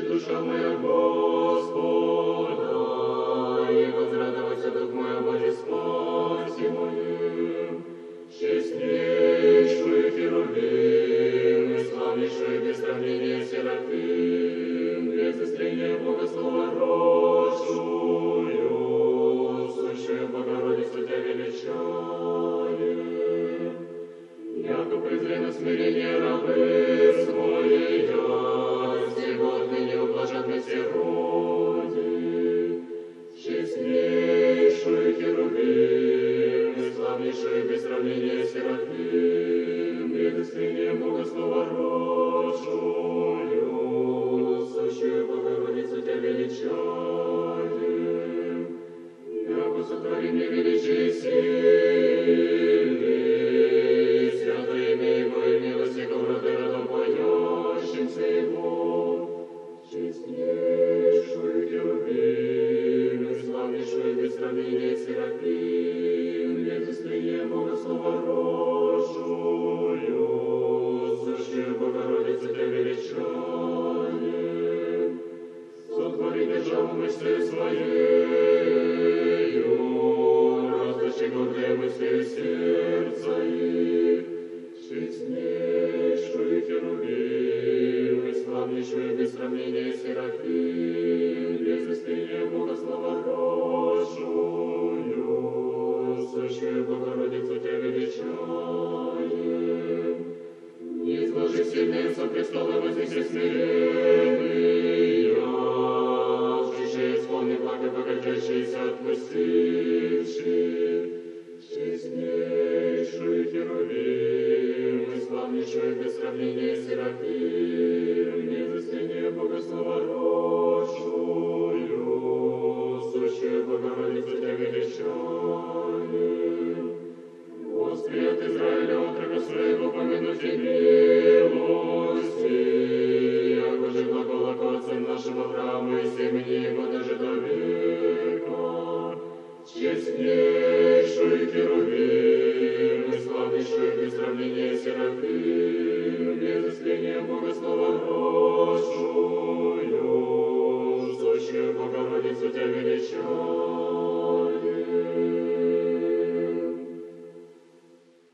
Причит душа моя Господа, и возрадовался дух мой о Божьей спасе моем. Честнейшую Херувим, и славнейшую без сравнения Серафим, без истления Бога слова росшую, сущую Богородицу тебя величаем. Яко презрено смирение рабы своей, всего отныне ублажат на все роди. Честнейшую Херувим, и славнейшую без сравнения Серафим, без истления Бога слова росшую, сущую Богородицу тебя величаем. Яко сотвори мне величие сильный, святое имя Его и милость Его в роды родом боящимся Его. Честнейшую Херувим, и славнейшую без сравнения Серафим, без истления Бога слова росшую, сущую Богородицу тебя величаем. Сотвори державу мыслью своею, расточи гордые мыслью сердца их. Честнейшую Херувим, и славнейшую без сравнения Серафим, без истления Бога слова росшую, сущую Богородицу тебя величаем. Изложи сильные со престола вознеси смиренные, вшившие исполни благо богатящиеся отпустивши. Честнейшую Херувим, и славнейшую без сравнения Серафим, без истления Бога слова росшую, сущую Богородицу тебя величаем. Господи, от Израиля отрока своего помянуть и милости, яко же глагол Отца нашего Авраама и семени его даже до